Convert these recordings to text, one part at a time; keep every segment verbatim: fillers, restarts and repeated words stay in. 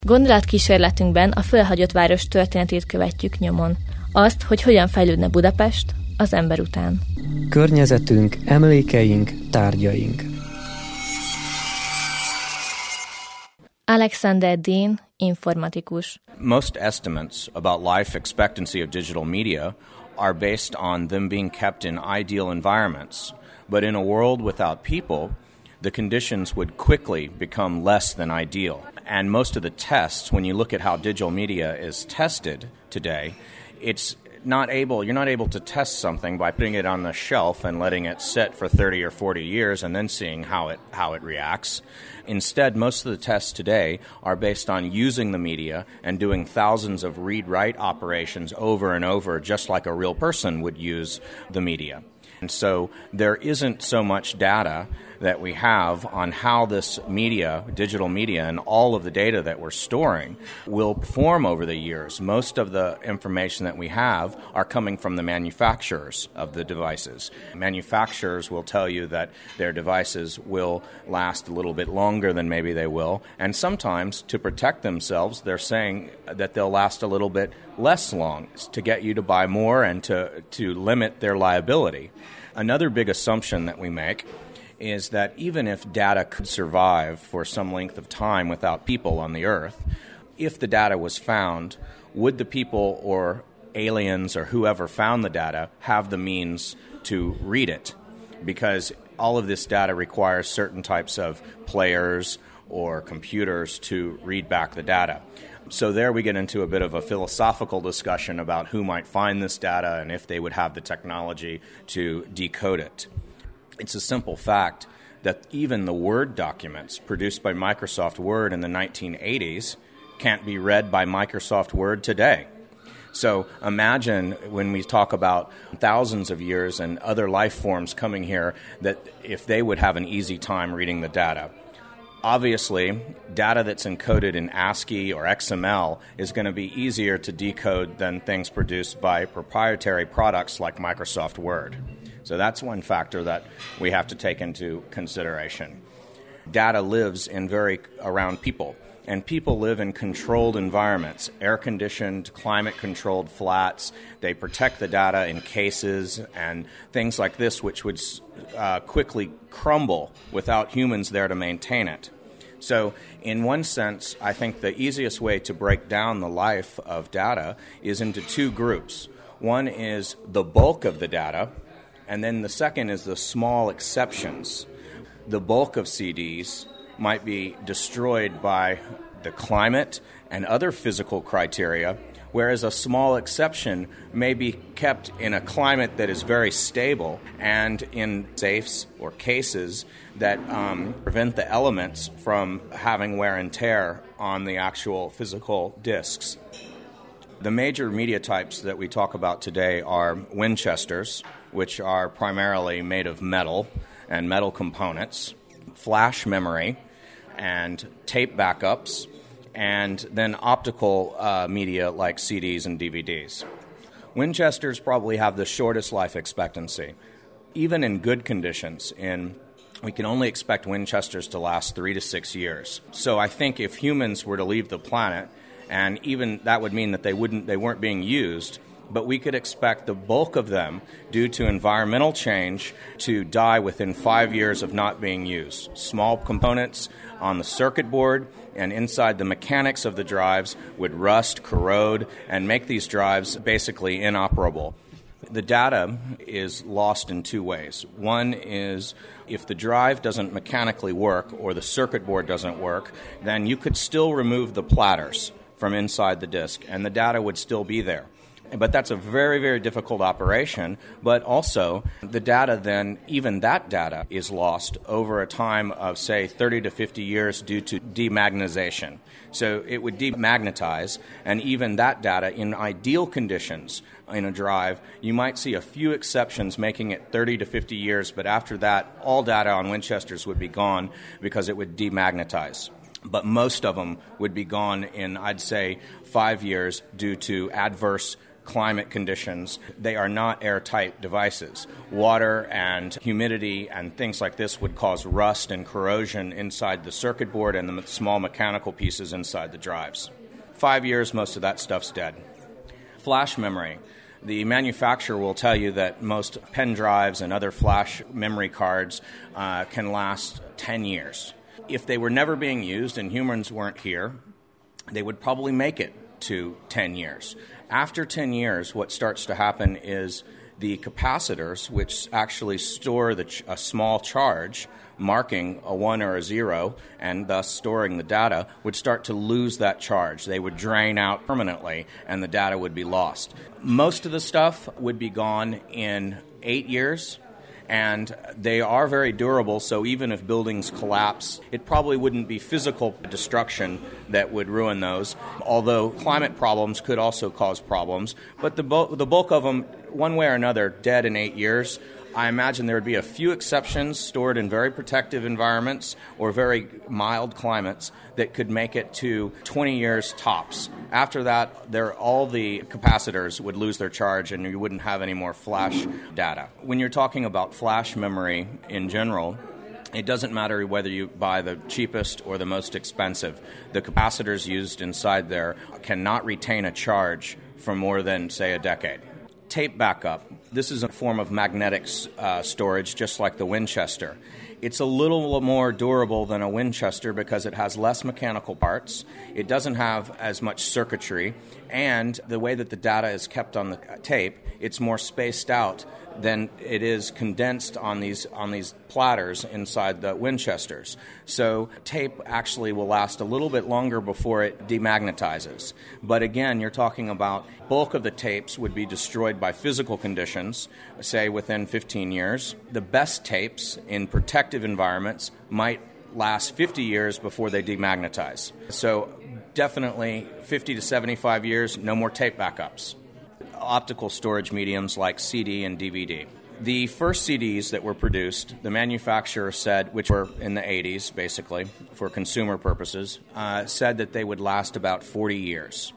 Gondolatkísérletünkben a fölhagyott város történetét követjük nyomon. Azt, hogy hogyan fejlődne Budapest az ember után. Környezetünk, emlékeink, tárgyaink. Alexander Dean, informatikus. Most estimates about life expectancy of digital media are based on them being kept in ideal environments. But in a world without people, the conditions would quickly become less than ideal. And most of the tests, when you look at how digital media is tested today, it's not able, you're not able to test something by putting it on the shelf and letting it sit for thirty or forty years and then seeing how it how it reacts. Instead, most of the tests today are based on using the media and doing thousands of read-write operations over and over, just like a real person would use the media. And so there isn't so much data that we have on how this media, digital media, and all of the data that we're storing will perform over the years. Most of the information that we have are coming from the manufacturers of the devices. Manufacturers will tell you that their devices will last a little bit longer than maybe they will, and sometimes to protect themselves, they're saying that they'll last a little bit less long to get you to buy more and to, to limit their liability. Another big assumption that we make is that even if data could survive for some length of time without people on the Earth, if the data was found, would the people or aliens or whoever found the data have the means to read it? Because all of this data requires certain types of players or computers to read back the data. So there we get into a bit of a philosophical discussion about who might find this data and if they would have the technology to decode it. It's a simple fact that even the Word documents produced by Microsoft Word in the nineteen eighties can't be read by Microsoft Word today. So imagine when we talk about thousands of years and other life forms coming here, that if they would have an easy time reading the data. Obviously, data that's encoded in ASCII or X M L is going to be easier to decode than things produced by proprietary products like Microsoft Word. So that's one factor that we have to take into consideration. Data lives in very around people, and people live in controlled environments, air-conditioned, climate-controlled flats. They protect the data in cases and things like this, which would uh, quickly crumble without humans there to maintain it. So in one sense, I think the easiest way to break down the life of data is into two groups. One is the bulk of the data, and then the second is the small exceptions. The bulk of C Ds might be destroyed by the climate and other physical criteria, whereas a small exception may be kept in a climate that is very stable and in safes or cases that um, prevent the elements from having wear and tear on the actual physical disks. The major media types that we talk about today are Winchesters, which are primarily made of metal and metal components, flash memory, and tape backups, and then optical uh, media like C Ds and D V Ds. Winchesters probably have the shortest life expectancy. Even in good conditions, in we can only expect Winchesters to last three to six years. So I think if humans were to leave the planet, and even that would mean that they wouldn't, they weren't being used, but we could expect the bulk of them, due to environmental change, to die within five years of not being used. Small components on the circuit board and inside the mechanics of the drives would rust, corrode, and make these drives basically inoperable. The data is lost in two ways. One is if the drive doesn't mechanically work or the circuit board doesn't work, then you could still remove the platters from inside the disk, and the data would still be there. But that's a very, very difficult operation. But also, the data then, even that data, is lost over a time of, say, thirty to fifty years due to demagnetization. So it would demagnetize, and even that data, in ideal conditions in a drive, you might see a few exceptions making it thirty to fifty years, but after that, all data on Winchesters would be gone because it would demagnetize. But most of them would be gone in, I'd say, five years due to adverse climate conditions, they are not airtight devices. Water and humidity and things like this would cause rust and corrosion inside the circuit board and the small mechanical pieces inside the drives. Five years, most of that stuff's dead. Flash memory. The manufacturer will tell you that most pen drives and other flash memory cards uh, can last ten years. If they were never being used and humans weren't here, they would probably make it to ten years. After ten years, what starts to happen is the capacitors, which actually store the ch- a small charge, marking a one or a zero, and thus storing the data, would start to lose that charge. They would drain out permanently, and the data would be lost. Most of the stuff would be gone in eight years, and they are very durable, so even if buildings collapse, it probably wouldn't be physical destruction that would ruin those, although climate problems could also cause problems. But the, bu- the bulk of them, one way or another, dead in eight years. I imagine there would be a few exceptions stored in very protective environments or very mild climates that could make it to twenty years tops. After that, there, all the capacitors would lose their charge and you wouldn't have any more flash data. When you're talking about flash memory in general, it doesn't matter whether you buy the cheapest or the most expensive. The capacitors used inside there cannot retain a charge for more than, say, a decade. Tape backup. This is a form of magnetic uh, storage, just like the Winchester. It's a little more durable than a Winchester because it has less mechanical parts. It doesn't have as much circuitry. And the way that the data is kept on the tape, it's more spaced out than it is condensed on these on these platters inside the Winchesters. So tape actually will last a little bit longer before it demagnetizes. But again, you're talking about bulk of the tapes would be destroyed by physical conditions, say within fifteen years. The best tapes in protective environments might last fifty years before they demagnetize. So definitely fifty to seventy-five years, no more tape backups. Optical storage mediums like C D and D V D. The first C Ds that were produced, the manufacturer said, which were in the eighties basically, for consumer purposes, uh, said that they would last about forty years.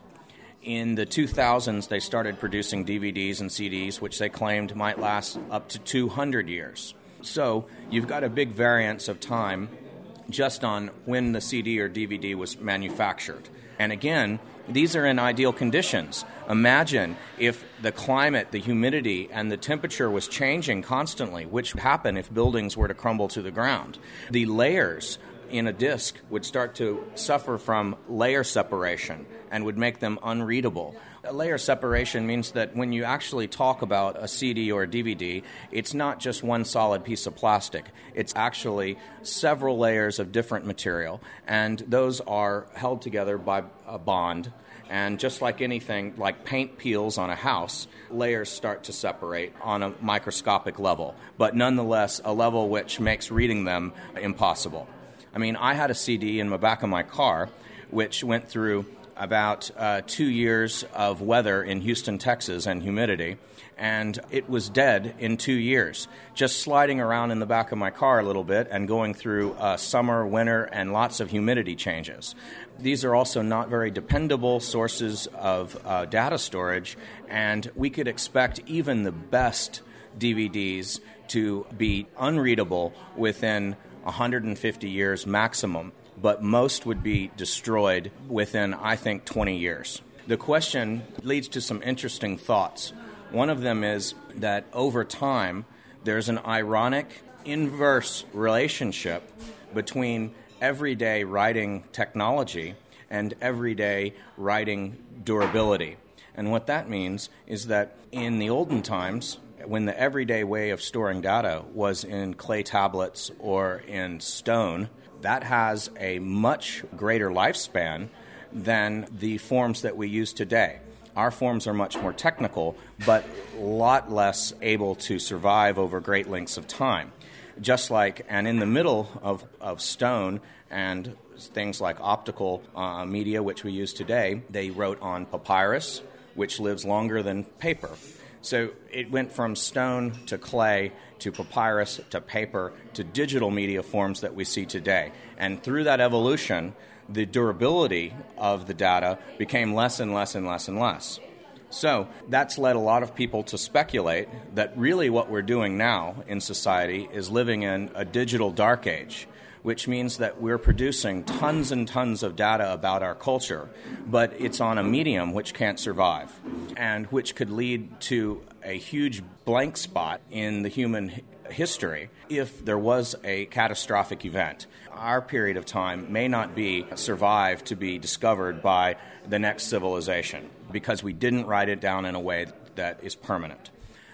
In the two thousands, they started producing D V Ds and C Ds, which they claimed might last up to two hundred years. So you've got a big variance of time just on when the C D or D V D was manufactured. And again, these are in ideal conditions. Imagine if the climate, the humidity, and the temperature was changing constantly, which would happen if buildings were to crumble to the ground. The layers in a disk would start to suffer from layer separation and would make them unreadable. A layer separation means that when you actually talk about a C D or a D V D, it's not just one solid piece of plastic. It's actually several layers of different material, and those are held together by a bond. And just like anything, like paint peels on a house, layers start to separate on a microscopic level, but nonetheless a level which makes reading them impossible. I mean, I had a C D in the back of my car which went through about uh, two years of weather in Houston, Texas, and humidity, and it was dead in two years, just sliding around in the back of my car a little bit and going through uh, summer, winter, and lots of humidity changes. These are also not very dependable sources of uh, data storage, and we could expect even the best D V Ds to be unreadable within one hundred fifty years maximum, but most would be destroyed within, I think, twenty years. The question leads to some interesting thoughts. One of them is that over time, there's an ironic inverse relationship between everyday writing technology and everyday writing durability. And what that means is that in the olden times, when the everyday way of storing data was in clay tablets or in stone, that has a much greater lifespan than the forms that we use today. Our forms are much more technical, but a lot less able to survive over great lengths of time. Just like, and in the middle of, of stone and things like optical uh, media, which we use today, they wrote on papyrus, which lives longer than paper. So it went from stone to clay to papyrus to paper to digital media forms that we see today. And through that evolution, the durability of the data became less and less and less and less. So that's led a lot of people to speculate that really what we're doing now in society is living in a digital dark age, which means that we're producing tons and tons of data about our culture, but it's on a medium which can't survive, and which could lead to a huge blank spot in the human history if there was a catastrophic event. Our period of time may not be survived to be discovered by the next civilization because we didn't write it down in a way that is permanent.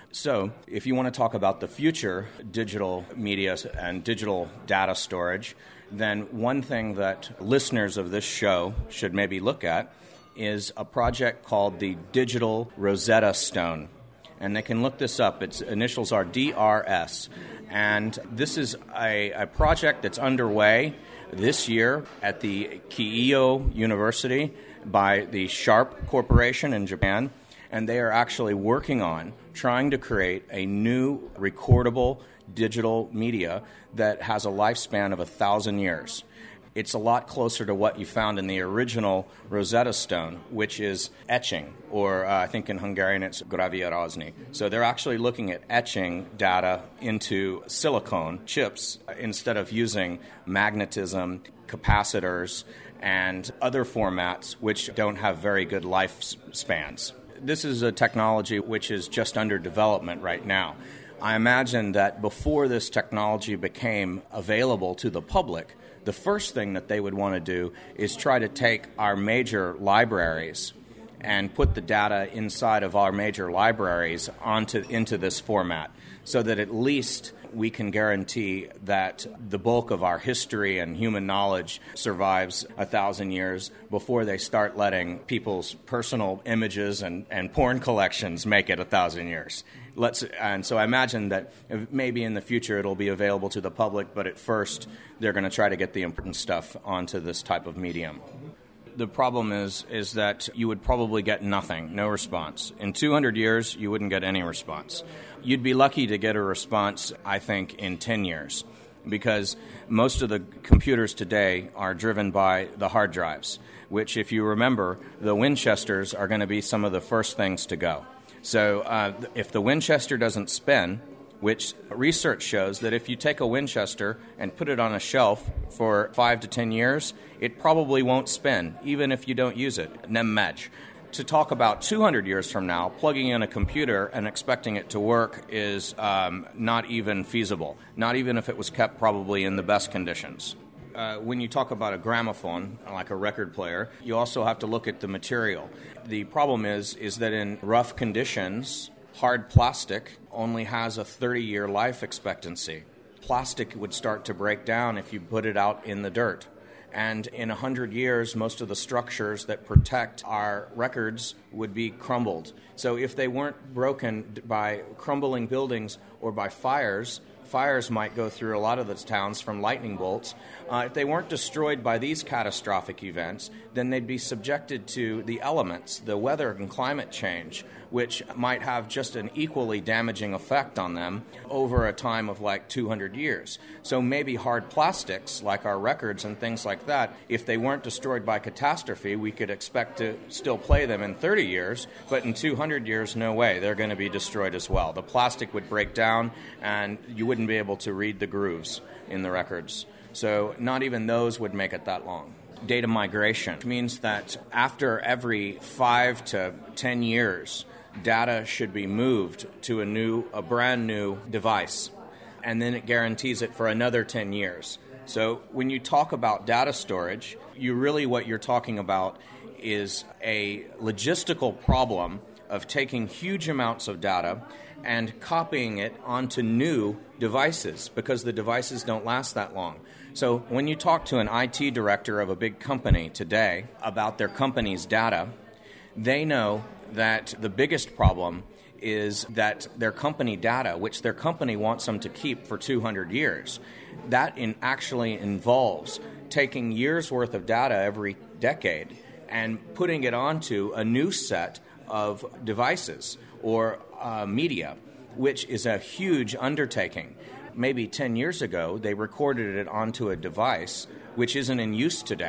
So if you want to talk about the future digital media and digital data storage, then one thing that listeners of this show should maybe look at is a project called the Digital Rosetta Stone. And they can look this up. Its initials are D R S. And this is a, a project that's underway this year at the Keio University by the Sharp Corporation in Japan. And they are actually working on trying to create a new recordable digital media that has a lifespan of a thousand years. It's a lot closer to what you found in the original Rosetta Stone, which is etching, or uh, I think in Hungarian it's gravírozní. So they're actually looking at etching data into silicone chips instead of using magnetism, capacitors, and other formats which don't have very good lifespans. This is a technology which is just under development right now. I imagine that before this technology became available to the public, the first thing that they would want to do is try to take our major libraries and put the data inside of our major libraries onto into this format so that at least we can guarantee that the bulk of our history and human knowledge survives a thousand years before they start letting people's personal images and, and porn collections make it a thousand years. Let's, and so I imagine that maybe in the future it'll be available to the public, but at first they're going to try to get the important stuff onto this type of medium. The problem is is that you would probably get nothing, no response. In two hundred years, you wouldn't get any response. You'd be lucky to get a response, I think, in ten years, because most of the computers today are driven by the hard drives, which, if you remember, the Winchesters are going to be some of the first things to go. So uh, if the Winchester doesn't spin, which research shows that if you take a Winchester and put it on a shelf for five to ten years, it probably won't spin, even if you don't use it. Nem megy. To talk about two hundred years from now, plugging in a computer and expecting it to work is um, not even feasible, not even if it was kept probably in the best conditions. Uh, when you talk about a gramophone, like a record player, you also have to look at the material. The problem is, is that in rough conditions, hard plastic only has a thirty-year life expectancy. Plastic would start to break down if you put it out in the dirt. And in one hundred years, most of the structures that protect our records would be crumbled. So if they weren't broken by crumbling buildings or by fires, fires might go through a lot of the towns from lightning bolts. Uh, if they weren't destroyed by these catastrophic events, then they'd be subjected to the elements, the weather and climate change, which might have just an equally damaging effect on them over a time of like two hundred years. So maybe hard plastics, like our records and things like that, if they weren't destroyed by catastrophe, we could expect to still play them in thirty years, but in two hundred years, no way. They're going to be destroyed as well. The plastic would break down, and you wouldn't be able to read the grooves in the records. So not even those would make it that long. Data migration means that after every five to ten years, data should be moved to a new, a brand new device, and then it guarantees it for another ten years. So when you talk about data storage, you really what you're talking about is a logistical problem of taking huge amounts of data and copying it onto new devices because the devices don't last that long. So when you talk to an I T director of a big company today about their company's data, they know that the biggest problem is that their company data, which their company wants them to keep for two hundred years, that in actually involves taking years' worth of data every decade and putting it onto a new set of devices or uh, media, which is a huge undertaking. Maybe ten years ago, they recorded it onto a device which isn't in use today.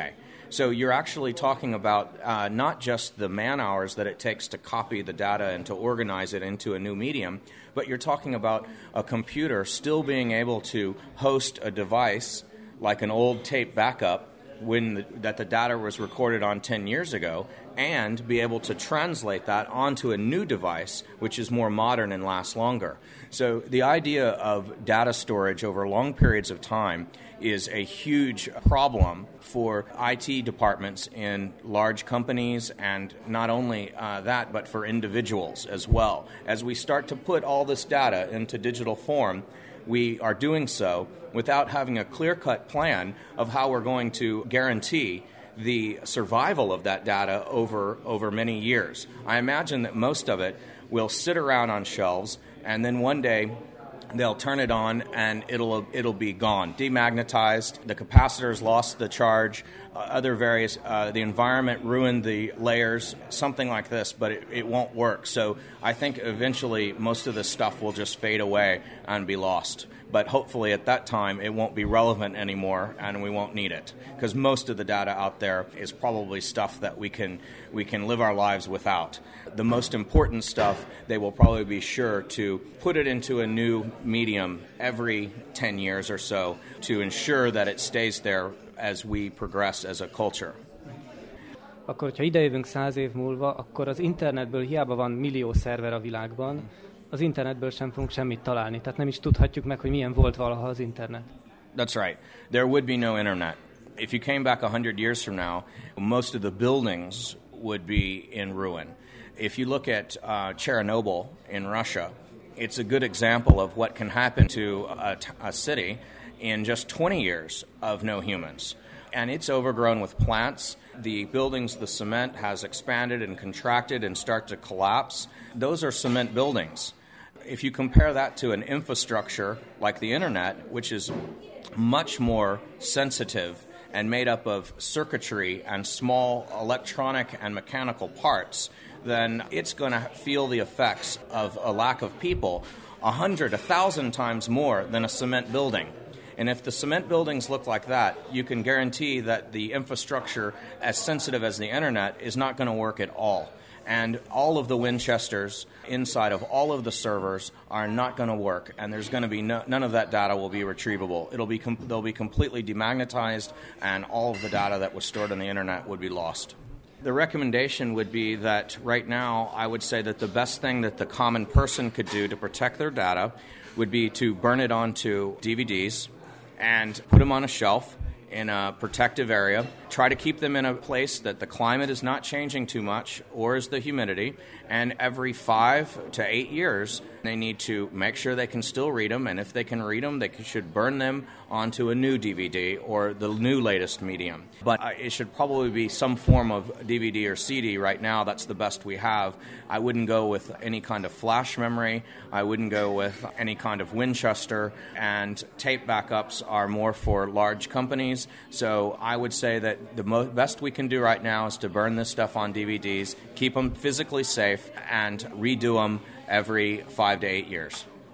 So you're actually talking about uh, not just the man hours that it takes to copy the data and to organize it into a new medium, but you're talking about a computer still being able to host a device like an old tape backup when the, that the data was recorded on ten years ago, and be able to translate that onto a new device which is more modern and lasts longer. So the idea of data storage over long periods of time is a huge problem for I T departments in large companies, and not only uh, that, but for individuals as well. As we start to put all this data into digital form, we are doing so without having a clear-cut plan of how we're going to guarantee the survival of that data over over many years. I imagine that most of it will sit around on shelves, and then one day they'll turn it on and it'll it'll be gone, demagnetized. The capacitors lost the charge, uh, other various, uh, the environment ruined the layers, something like this, but it, it won't work. So I think eventually most of this stuff will just fade away and be lost. But hopefully at that time it won't be relevant anymore and we won't need it, because most of the data out there is probably stuff that we can we can live our lives without. The most important stuff, they will probably be sure to put it into a new medium every ten years or so to ensure that it stays there as we progress as a culture. Akkor, hogyha idejövünk száz év múlva, akkor az internetből hiába van millió szerver a világban, az internetből sem fogunk semmit találni. Tehát nem is tudhatjuk meg, hogy milyen volt valaha az internet. That's right. There would be no internet. If you came back a hundred years from now, most of the buildings would be in ruin. If you look at uh, Chernobyl in Russia, it's a good example of what can happen to a, a city in just twenty years of no humans. And it's overgrown with plants. The buildings, the cement has expanded and contracted and start to collapse. Those are cement buildings. If you compare that to an infrastructure like the internet, which is much more sensitive and made up of circuitry and small electronic and mechanical parts, then it's going to feel the effects of a lack of people a hundred, a thousand times more than a cement building. And if the cement buildings look like that, you can guarantee that the infrastructure, as sensitive as the internet, is not going to work at all. And all of the Winchesters inside of all of the servers are not going to work, and there's going to be no, none of that data will be retrievable. It'll be com- they'll be completely demagnetized, and all of the data that was stored on the internet would be lost. The recommendation would be that right now, I would say that the best thing that the common person could do to protect their data would be to burn it onto D V Ds and put them on a shelf in a protective area. Try to keep them in a place that the climate is not changing too much, or is the humidity. And every five to eight years, they need to make sure they can still read them. And if they can read them, they should burn them onto a new D V D or the new latest medium. But it should probably be some form of D V D or C D. Right now, that's the best we have. I wouldn't go with any kind of flash memory. I wouldn't go with any kind of Winchester. And tape backups are more for large companies. So I would say that the mo- best we can do right now is to burn this stuff on D V Ds, keep them physically safe, and redo them every five to eight years.